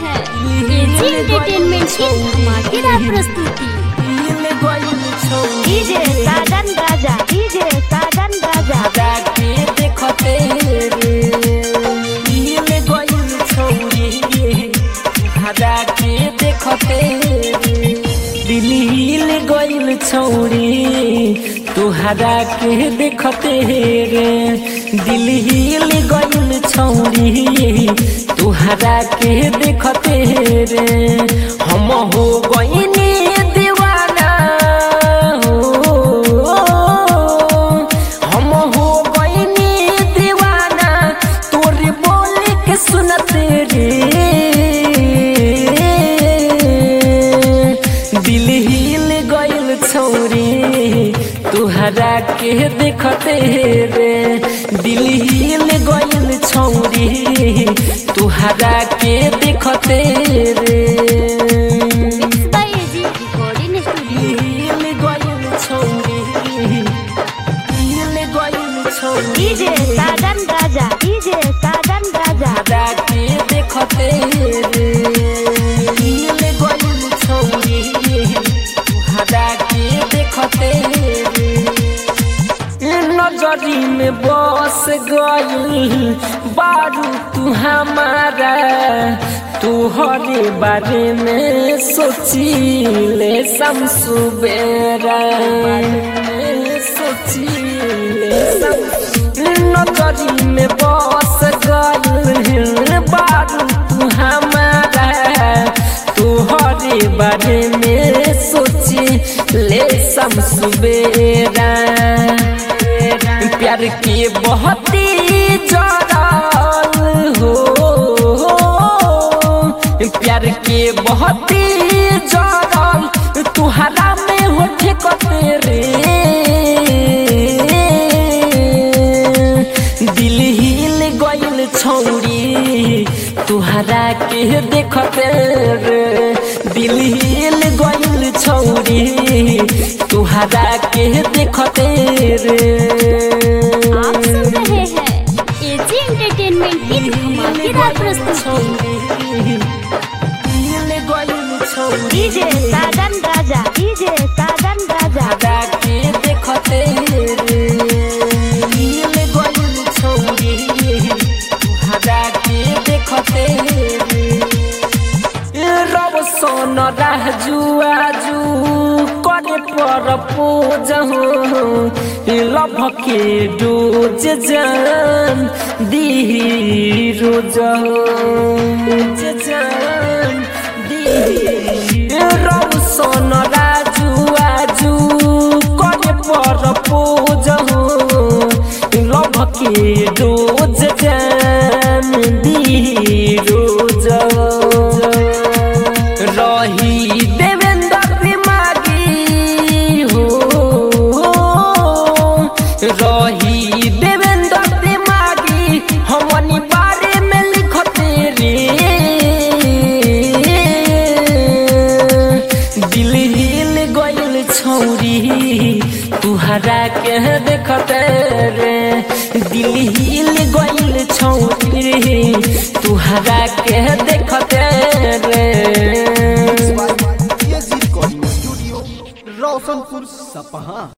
हैं AG entertainment की धमाकेदार प्रस्तुति। DJ Sajan Raja, DJ Sajan Raja. जाके देखते रे दिल गोइल छौरी, जाके देखते रे दिल गोइल छौरी, तुहरा के देखते रे दिल गोइल छौरी, तुहरा के देखते रे हम हो गइनी दीवाना हो, हम हो गइनी दीवाना तोरी बोल के सुनते रे दिल गइल छौरी, तुहरा के देखते रे दिल गइल छौरी, तुहरा के देखते रे एजी रिकॉर्डिंग स्टूडियो। दिल गइल छौरी, दिल गइल छौरी, डीजे साजन राजा, डीजे साजन राजा। तुहरा के देखते रे दिल गइल छौरी, तुहरा के देखते रे नजरी में बस गइल बारू तू हमारा, तुहरे बारे में सोचिले समसुबेरा, सोचिले नजरी में बस गइल बारू तू हमारा, तुहरे बारे में सोचिले समसुबेरा प्यार के बहुत ही जड़ल हो, प्यार के बहुत ही जड़ल तुहरा में हो ठेकते रे दिल गइल छौरी, तुहरा के देखते रे दिल गइल छौरी, तुहरा के देखते रे। आप सुन रहे हैं एजी एंटरटेनमेंट की धमाकेदार प्रस्तुति। DJ Sajan Raja, DJ Sajan Raja. जाके देखते रे दिल गइल छौरी, तुहरा के देखते रे रब सोन राजू आजू करे पर पूज लभ के डोज जान दी रोज जान दी रब सोन राजू आजू करे पर पूज लभ के डोज जान दी रोज रही देवेंद्र दिमागी हो, रही देवेंद्र दिमागी हमनी बारे में लिखते रे दिल गइल छौरी, तुहरा के देखते रे दिल गइल छौरी, तुहरा के देखते रे। रोशनपुर सपहा।